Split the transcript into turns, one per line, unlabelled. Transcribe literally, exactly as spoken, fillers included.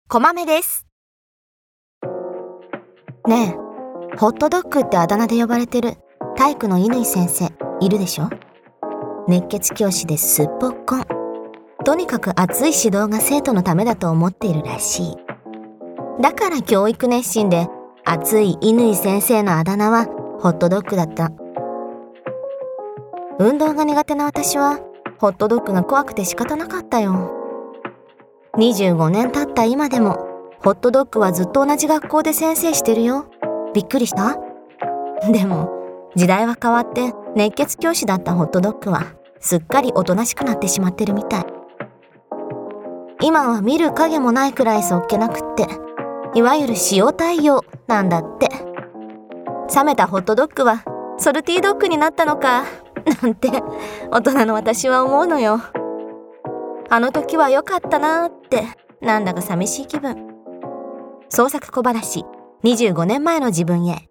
こまめです。ねえ、ホットドッグってあだ名で呼ばれてる体育の乾先生いるでしょ。熱血教師ですっぽっこん。とにかく熱い指導が生徒のためだと思っているらしい。だから教育熱心で熱い乾先生のあだ名はホットドッグだった。運動が苦手な私はホットドッグが怖くて仕方なかったよ。にじゅうごねん経った今でもホットドッグはずっと同じ学校で先生してるよ。びっくりした？でも時代は変わって熱血教師だったホットドッグはすっかりおとなしくなってしまってるみたい。今は見る影もないくらいそっけなくって、いわゆる塩対応なんだって。冷めたホットドッグはソルティードッグになったのかなんて大人の私は思うのよ。あの時は良かったなーってなんだか寂しい気分。創作小話にじゅうごねんまえの自分へ。